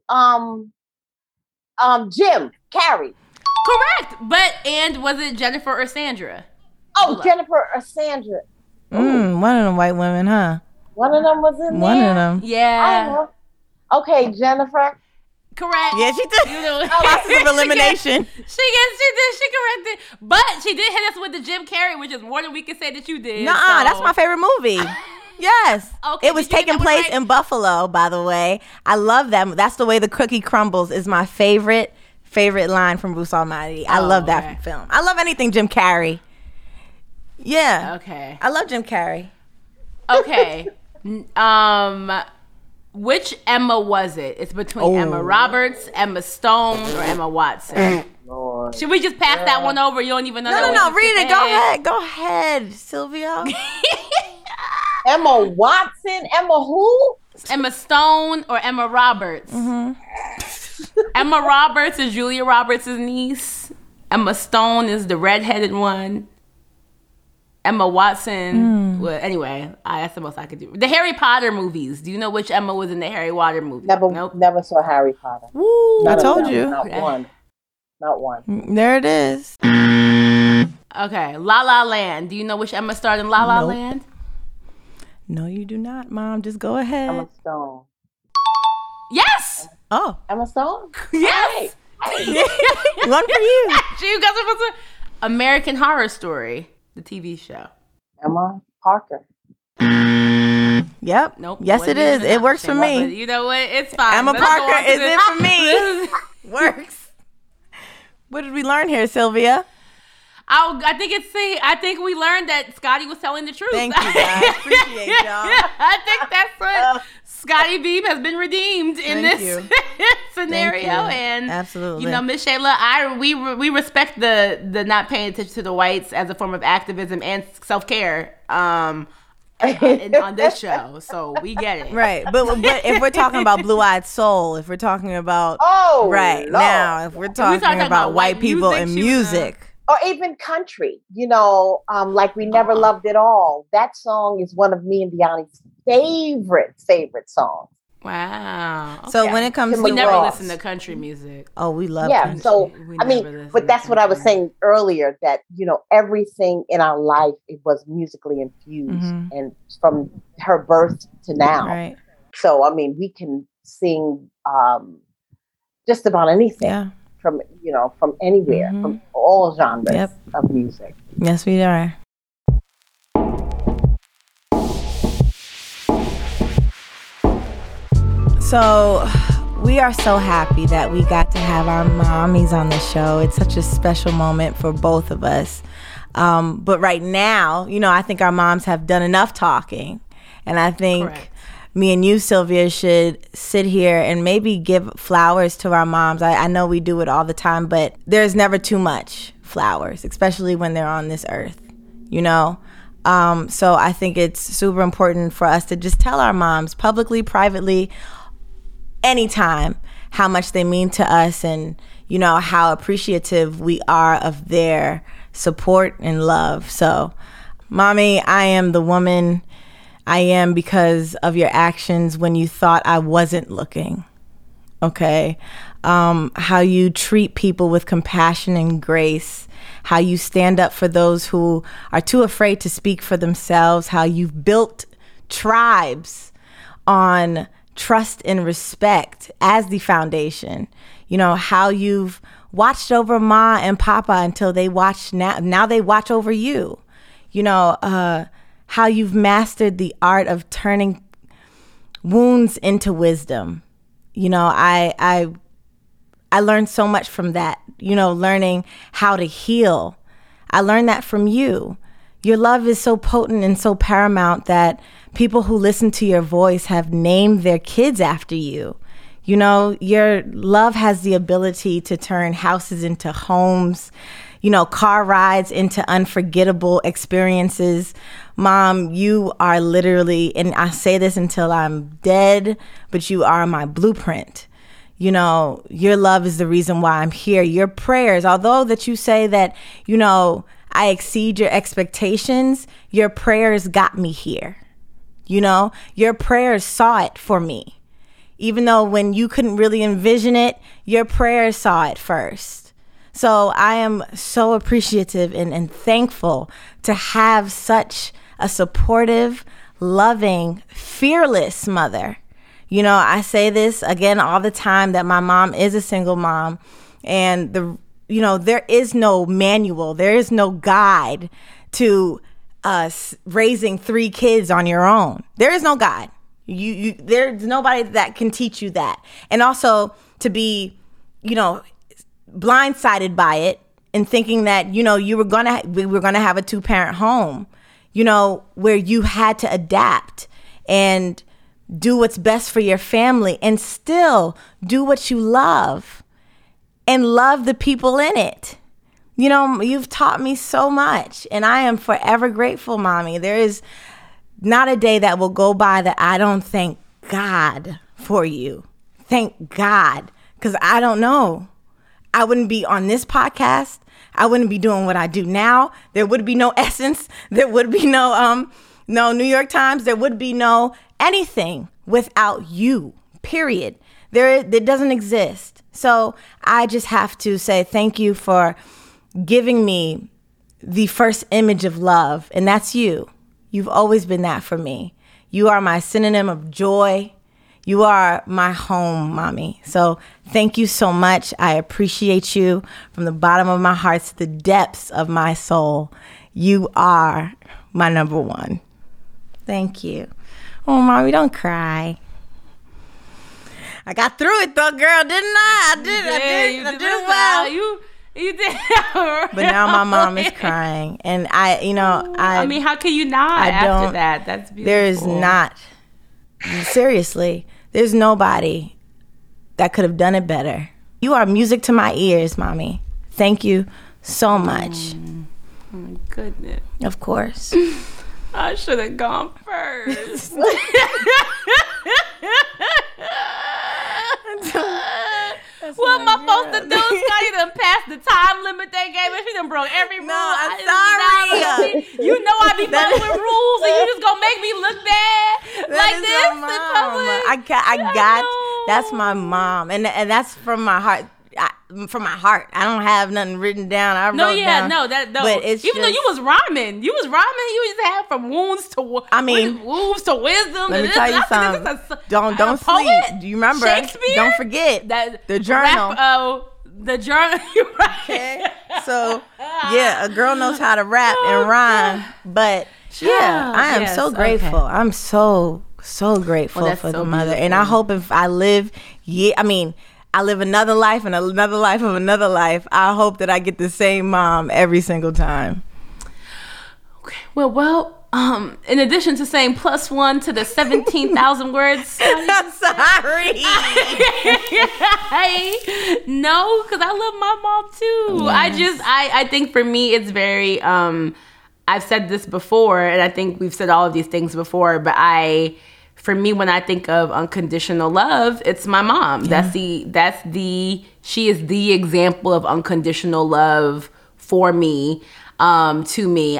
Jim Carrey. Correct. And was it Jennifer or Sandra? Oh, Bullock. Jennifer or Sandra. One of them white women, huh? One of them was in One there. of them. I Yeah. don't know. Okay, Jennifer. Correct. Yeah, she did. You know, Process of elimination. She corrected. But she did hit us with the Jim Carrey, which is more than we can say that you did. Nuh-uh, so- that's my favorite movie. Yes. Okay, It was did you get taking that one place right? in Buffalo, by the way. I love that. That's the way the cookie crumbles is my favorite line from Bruce Almighty. I love that okay. film. I love anything Jim Carrey. Yeah. Okay. I love Jim Carrey. Okay. Which Emma was it? It's between Emma Roberts, Emma Stone, or Emma Watson. Lord. Should we just pass that one over? You don't even know. No, that no, one? no. Read Skip it. Go ahead. ahead. Go ahead, Sylvia. Emma Watson. Emma who? Emma Stone or Emma Roberts? Emma Roberts is Julia Roberts' niece. Emma Stone is the redheaded one. Emma Watson. Well, anyway, that's the most I could do. The Harry Potter movies. Do you know which Emma was in the Harry Potter movie? Never saw Harry Potter. Woo, I None of told them. you. Not one. Not one. There it is. Okay, La La Land. Do you know which Emma starred in La La Nope. Land? No, you do not, Mom. Just go ahead. Emma Stone. Yes. Oh, Emma Stone? Yes. one for you. She got some American Horror Story, the TV show. Emma Parker. Yep. Nope. Yes, it wasn't is. even It an works for option, but me. you know what? It's fine. Emma Let's go Parker on to is this. it for me. Works. What did we learn here, Sylvia? I think we learned that Scotty was telling the truth. Thank you, guys. Appreciate y'all. I think that's what Scotty Beam has been redeemed in Thank this you. scenario. Thank you. And Absolutely. you know, Miss Shayla, we respect the not paying attention to the whites as a form of activism and self-care on this show. So we get it. Right, but if we're talking about Blue Eyed Soul, if we're talking about Oh, right Lord. now, if we're talking about white people and music, Or even country, like We Never Loved It All. That song is one of me and Deani's favorite songs. Wow. so Okay. when it comes We Timberlake. to never Ross. listen to country music. oh, we love Yeah, country. so We I never mean, listen but to that's what I was country. saying earlier, that everything in our life, it was musically infused, Mhm. and from her birth to now. right, So I mean, we can sing just about anything yeah, from anywhere, Mhm. from all genres Yep. of music. yes, we are. So we are so happy that we got to have our mommies on the show. It's such a special moment for both of us. But right now, I think our moms have done enough talking. And I think Correct. me and you, Sylvia, should sit here and maybe give flowers to our moms. I know we do it all the time, but there's never too much flowers, especially when they're on this earth, you know? So I think it's super important for us to just tell our moms publicly, privately, anytime, how much they mean to us and, you know, how appreciative we are of their support and love. So, Mommy, I am the woman I am because of your actions when you thought I wasn't looking. Okay? How you treat people with compassion and grace, how you stand up for those who are too afraid to speak for themselves, how you've built tribes on trust and respect as the foundation. You know, how you've watched over Ma and Papa until they watch now they watch over you. You know, how you've mastered the art of turning wounds into wisdom. You know, I learned so much from that, you know, learning how to heal. I learned that from you. Your love is so potent and so paramount that people who listen to your voice have named their kids after you. You know, your love has the ability to turn houses into homes, you know, car rides into unforgettable experiences. Mom, you are literally, and I say this until I'm dead, but you are my blueprint. You know, your love is the reason why I'm here. Your prayers, although that you say that, you know, I exceed your expectations, your prayers got me here. You know, your prayers saw it for me. Even though when you couldn't really envision it, your prayers saw it first. So I am so appreciative and thankful to have such a supportive, loving, fearless mother. You know, I say this again all the time that my mom is a single mom, and you know, there is no manual, there is no guide to raising 3 kids on your own. There is no guide. There's nobody that can teach you that. And also to be, you know, blindsided by it and thinking that, you know, we were gonna have a 2-parent home, you know, where you had to adapt and do what's best for your family and still do what you love and love the people in it. You know, you've taught me so much and I am forever grateful, Mommy. There is not a day that will go by that I don't thank God for you. Thank God, because I don't know. I wouldn't be on this podcast. I wouldn't be doing what I do now. There would be no Essence. There would be no New York Times. There would be no anything without you, period. It doesn't exist. So I just have to say thank you for giving me the first image of love, and that's you. You've always been that for me. You are my synonym of joy. You are my home, Mommy. So thank you so much. I appreciate you from the bottom of my heart to the depths of my soul. You are my number one. Thank you. Oh, Mommy, don't cry. I got through it though, girl, didn't I? I did well. You did. But now my mom is crying. And I mean, how can you not after that? That's beautiful. There is not. Seriously, there's nobody that could have done it better. You are music to my ears, Mommy. Thank you so much. Oh my goodness. Of course. I should have gone first. What am I supposed to do? Scotty done passed the time limit they gave us. She done broke every rule. No, I'm sorry. You know I be following rules and you just gonna make me look bad like this in public. I got that's my mom. And that's from my heart. From my heart. I don't have nothing written down. But it's even though you was rhyming. You just had from wounds to wounds to wisdom. Let me tell you something. Don't sleep. Do you remember? Shakespeare? Don't forget the journal. The journal. You're right. Okay. So yeah, a girl knows how to rap and rhyme. But yeah, I am so grateful. Okay. I'm so grateful for the mother. Beautiful. And I hope if I live I live another life and another life of another life, I hope that I get the same mom every single time. Okay. Well, in addition to saying +1 to the 17,000 words. I'm sorry. No, because I love my mom too. Yes. I think for me, it's very, I've said this before, and I think we've said all of these things before, but for me, when I think of unconditional love, it's my mom. Yeah. She is the example of unconditional love for me, to me.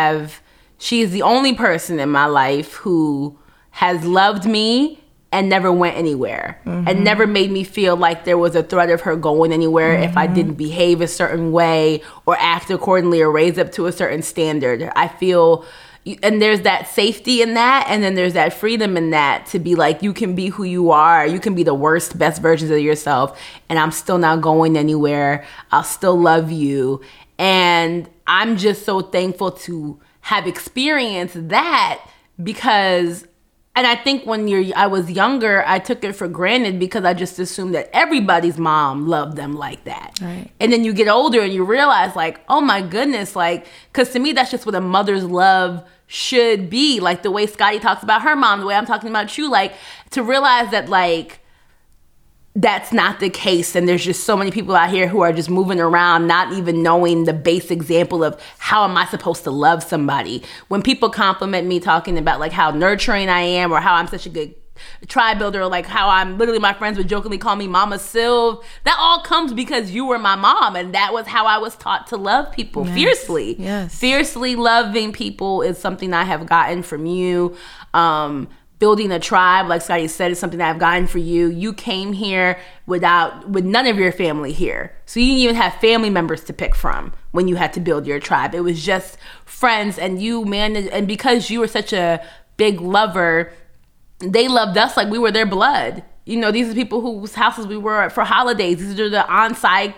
She is the only person in my life who has loved me and never went anywhere, and never made me feel like there was a threat of her going anywhere if I didn't behave a certain way or act accordingly or raise up to a certain standard. I feel, and there's that safety in that, and then there's that freedom in that to be like, you can be who you are. You can be the worst, best versions of yourself, and I'm still not going anywhere. I'll still love you. And I'm just so thankful to have experienced that, because, and I think when I was younger, I took it for granted because I just assumed that everybody's mom loved them like that. Right. And then you get older and you realize, like, oh my goodness, like, because to me, that's just what a mother's love should be. Like the way Scotty talks about her mom, the way I'm talking about you, like, to realize that, like, that's not the case, and there's just so many people out here who are just moving around not even knowing the base example of how am I supposed to love somebody. When people compliment me talking about like how nurturing I am or how I'm such a good tribe builder, like how I'm literally, my friends would jokingly call me Mama Sylv, that all comes because you were my mom, and that was how I was taught to love people. Fiercely. Yes. Fiercely loving people is something I have gotten from you. Building a tribe, like Scotty said, is something that I've gotten for you. You came here with none of your family here. So you didn't even have family members to pick from when you had to build your tribe. It was just friends, and you managed, and because you were such a big lover, they loved us like we were their blood. You know, these are people whose houses we were at for holidays. These are the on-site,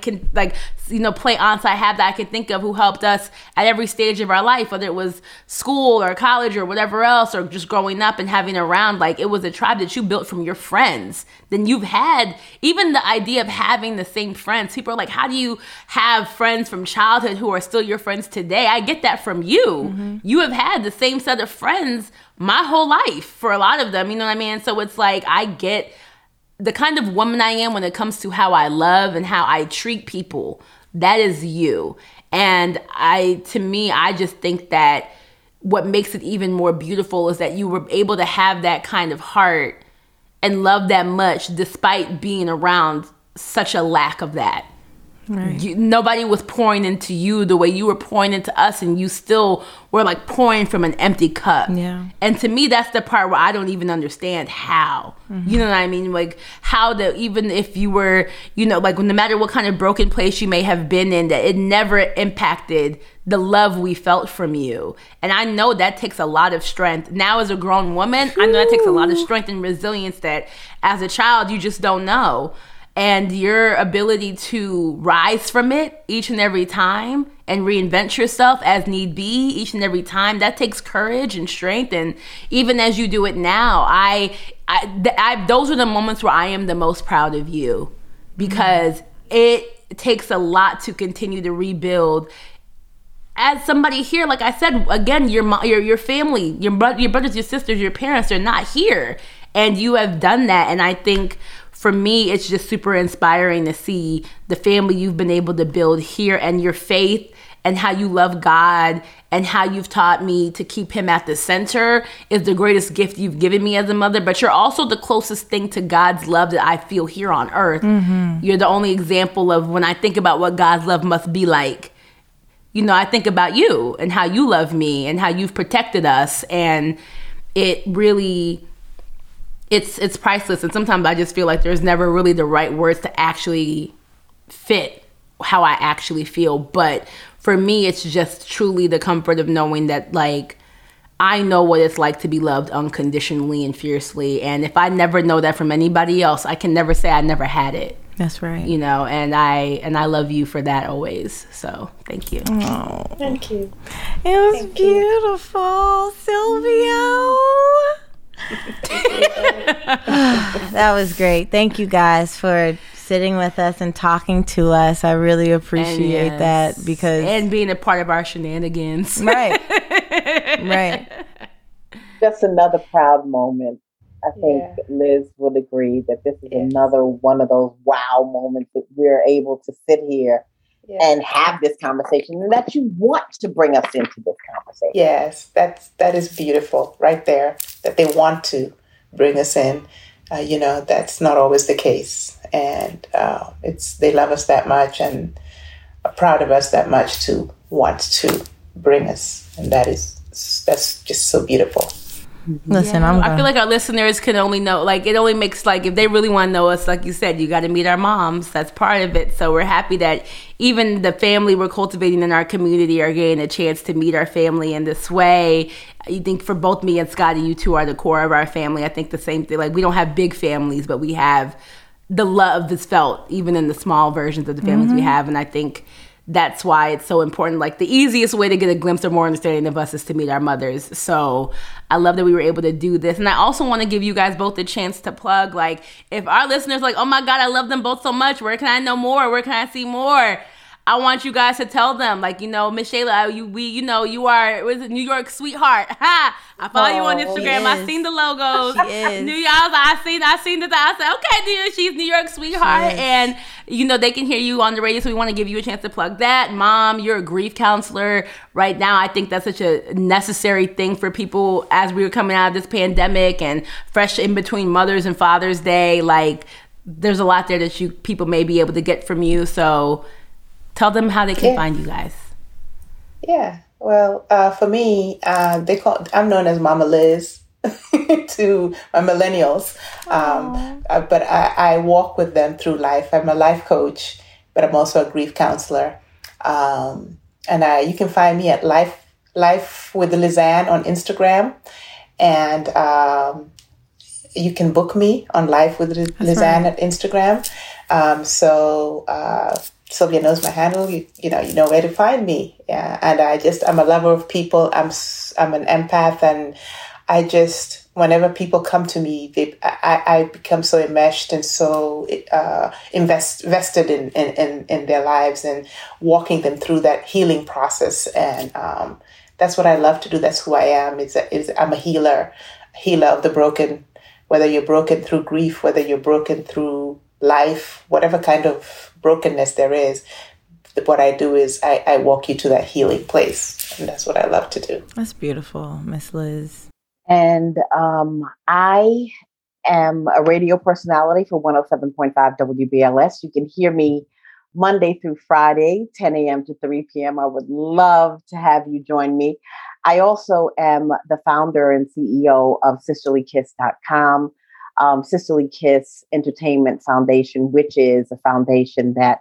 play on-site have that I can think of who helped us at every stage of our life, whether it was school or college or whatever else, or just growing up and having around. Like, it was a tribe that you built from your friends. Then you've had, even the idea of having the same friends. People are like, how do you have friends from childhood who are still your friends today? I get that from you. You have had the same set of friends my whole life for a lot of them. You know what I mean? So it's like, I get the kind of woman I am when it comes to how I love and how I treat people. That is you. And to me, I just think that what makes it even more beautiful is that you were able to have that kind of heart and love that much despite being around such a lack of that. Right. Nobody was pouring into you the way you were pouring into us, and you still were like pouring from an empty cup. Yeah. And to me, that's the part where I don't even understand how. You know what I mean? Like, how even if you were, you know, like, no matter what kind of broken place you may have been in, that it never impacted the love we felt from you. And I know that takes a lot of strength. Now as a grown woman, I know that takes a lot of strength and resilience that as a child, you just don't know. And your ability to rise from it each and every time and reinvent yourself as need be each and every time, that takes courage and strength. And even as you do it now, those are the moments where I am the most proud of you, because it takes a lot to continue to rebuild. As somebody here, like I said, again, your family, your brothers, your sisters, your parents are not here, and you have done that. And I think, for me, it's just super inspiring to see the family you've been able to build here, and your faith and how you love God and how you've taught me to keep him at the center is the greatest gift you've given me as a mother. But you're also the closest thing to God's love that I feel here on earth. You're the only example of, when I think about what God's love must be like, you know, I think about you and how you love me and how you've protected us. And it really, it's priceless. And sometimes I just feel like there's never really the right words to actually fit how I actually feel. But for me, it's just truly the comfort of knowing that, like, I know what it's like to be loved unconditionally and fiercely. And if I never know that from anybody else, I can never say I never had it. That's right. You know, and I love you for that always. So thank you. Oh, Thank you. it was beautiful, Silvio. That was great. Thank you guys for sitting with us and talking to us. I really appreciate that, because and being a part of our shenanigans. Right. Right. Just another proud moment. I think Liz would agree that this is another one of those wow moments that we're able to sit here and have this conversation, and that you want to bring us into this conversation. Yes, that is beautiful right there, that they want to bring us in. That's not always the case. And they love us that much and are proud of us that much to want to bring us. And that's just so beautiful. Listen, I feel like our listeners can only know, like, it only makes, like, if they really want to know us, like you said, you got to meet our moms. That's part of it. So we're happy that even the family we're cultivating in our community are getting a chance to meet our family in this way. You think for both me and Scotty, you two are the core of our family. I think the same thing. Like, we don't have big families, but we have the love that's felt even in the small versions of the families we have. And I think that's why it's so important. Like, the easiest way to get a glimpse or more understanding of us is to meet our mothers. So I love that we were able to do this. And I also want to give you guys both a chance to plug. Like, if our listeners are like, oh my God, I love them both so much. Where can I know more? Where can I see more? I want you guys to tell them, like, Miss Shayla, you are, what is it, New York sweetheart. Ha! I follow you on Instagram. I seen the logos. She is. New York, I seen this. I said, okay, she's New York sweetheart. And, they can hear you on the radio, so we want to give you a chance to plug that. Mom, you're a grief counselor right now. I think that's such a necessary thing for people as we were coming out of this pandemic and fresh in between Mother's and Father's Day. Like, there's a lot there that people may be able to get from you. So tell them how they can find you guys. Yeah. Well, for me, I'm known as Mama Liz to my millennials. But I walk with them through life. I'm a life coach, but I'm also a grief counselor. And you can find me at Life with Lizanne on Instagram. And you can book me on Life with Lizanne at Instagram. Sylvia knows my handle. You know where to find me. Yeah, and I'm a lover of people. I'm an empath, and whenever people come to me, I become so enmeshed and so invested in their lives and walking them through that healing process. And that's what I love to do. That's who I am. I'm a healer of the broken. Whether you're broken through grief, whether you're broken through life, whatever kind of brokenness there is, what I do is I walk you to that healing place. And that's what I love to do. That's beautiful, Miss Liz. And I am a radio personality for 107.5 WBLS. You can hear me Monday through Friday, 10 a.m. to 3 p.m. I would love to have you join me. I also am the founder and CEO of SisterlyKiss.com. Sisterly Kiss Entertainment Foundation, which is a foundation that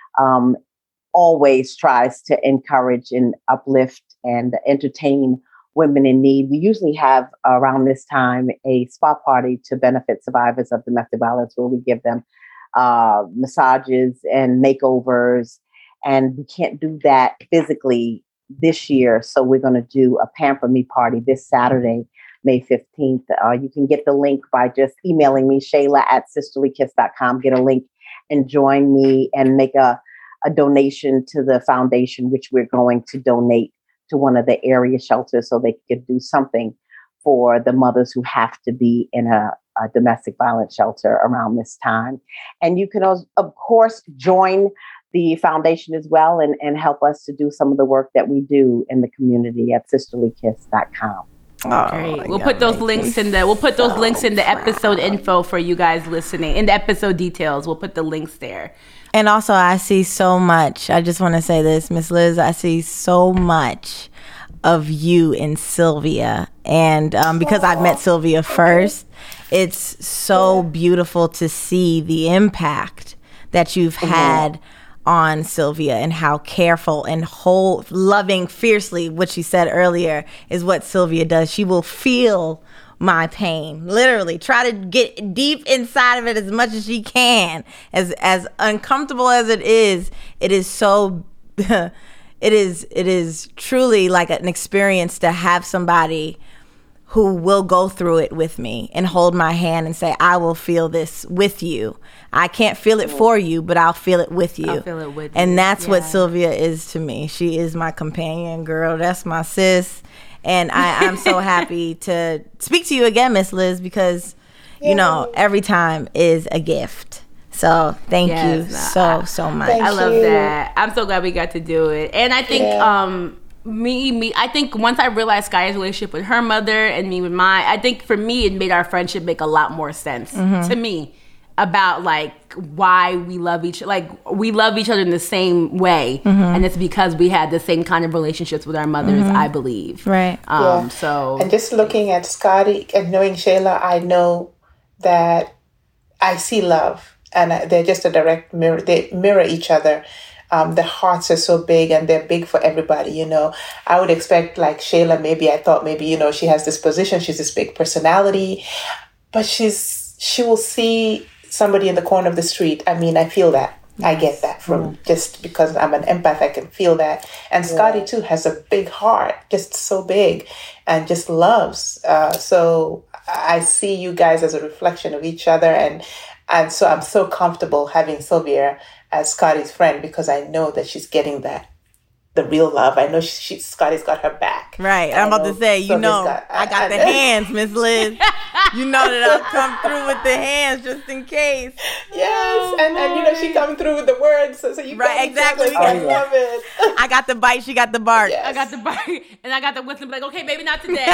always tries to encourage and uplift and entertain women in need. We usually have around this time a spa party to benefit survivors of domestic violence, where we give them massages and makeovers. And we can't do that physically this year, so we're going to do a Pamper Me party this Saturday, May 15th. You can get the link by just emailing me, Shayla@sisterlykiss.com. Get a link and join me and make a donation to the foundation, which we're going to donate to one of the area shelters so they could do something for the mothers who have to be in a domestic violence shelter around this time. And you can, of course, join the foundation as well and help us to do some of the work that we do in the community at sisterlykiss.com. Great. We'll put those links in the episode info for you guys listening. In the episode details, we'll put the links there. And also, I see so much. I just want to say this, Miss Liz. I see so much of you in Sylvia, and because I've met Sylvia first, it's so beautiful to see the impact that you've had on Sylvia and how careful and loving fiercely, what she said earlier, is what Sylvia does. She will feel my pain, literally try to get deep inside of it as much as she can. As uncomfortable as it is so it is truly like an experience to have somebody who will go through it with me and hold my hand and say, I will feel this with you. I can't feel it for you, but I'll feel it with you. I'll feel it with you. And that's what Sylvia is to me. She is my companion girl. That's my sis. And I'm so happy to speak to you again, Miss Liz, because, you know, every time is a gift. So thank you so much. I love that. I'm so glad we got to do it. And I think I think once I realized Sky's relationship with her mother and me with mine, I think for me it made our friendship make a lot more sense to me about like why we love each other in the same way, and it's because we had the same kind of relationships with our mothers, I believe. Right. So and just looking at Scotty and knowing Shayla, I know that I see love. And they're just a direct mirror. They mirror each other. Their hearts are so big, and they're big for everybody, you know. I would expect, like Shayla, I thought maybe, you know, she has this position, she's this big personality, but she will see somebody in the corner of the street. I mean, I feel that. I get that from just because I'm an empath, I can feel that. And Scotty, too, has a big heart, just so big, and just loves. So I see you guys as a reflection of each other, and so I'm so comfortable having Sylvia as Scotty's friend because I know that she's getting the real love. I know Scotty's got her back. Right. I'm about to say, you know, I got the hands, Miss Liz. You know that I'll come through with the hands just in case. Yes. And you know, she come through with the words. So you right, exactly. I love it. I got the bite, she got the bark. Yes. I got the bark, and I got the whistle. Like, okay, baby, not today.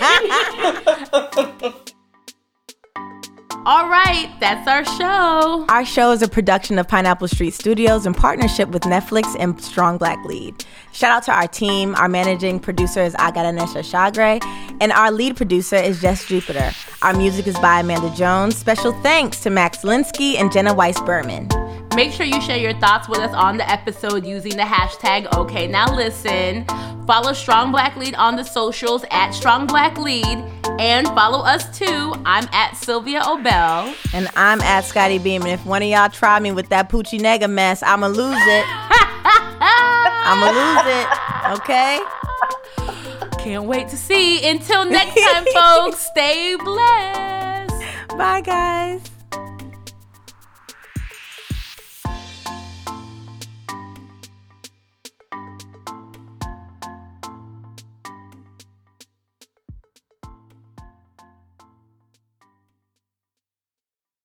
All right, that's our show. Our show is a production of Pineapple Street Studios in partnership with Netflix and Strong Black Lead. Shout out to our team. Our managing producer is Agadanesha Shagre, and our lead producer is Jess Jupiter. Our music is by Amanda Jones. Special thanks to Max Linsky and Jenna Weiss-Berman. Make sure you share your thoughts with us on the episode using the hashtag #OkNowListen. Follow Strong Black Lead on the socials at Strong Black Lead. And follow us too. I'm at Sylvia Obell. And I'm at Scotty Beam. And if one of y'all try me with that Poochie Nega mess, I'ma lose it. I'ma lose it. Okay? Can't wait to see. Until next time, folks, stay blessed. Bye, guys.